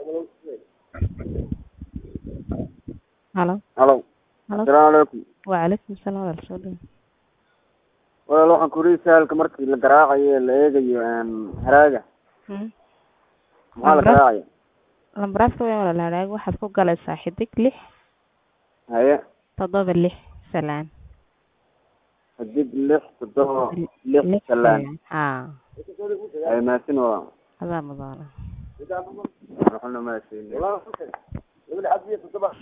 Halo. Halo. Halo. Assalamualaikum. Waalaikum salaam wa rahmatullahi. Walaal waxaan ku riisaalka markii la garaacayo la eegayo haraaga. Maxaa la garaacayo? Lambarka waa la haraaga waxaad ku galaysaa xidig 6 Haye. 7 6 salaan. Xidig 6 7 6 salaan. Ay maasin waa. Hada madara. Waxaan ma maasin.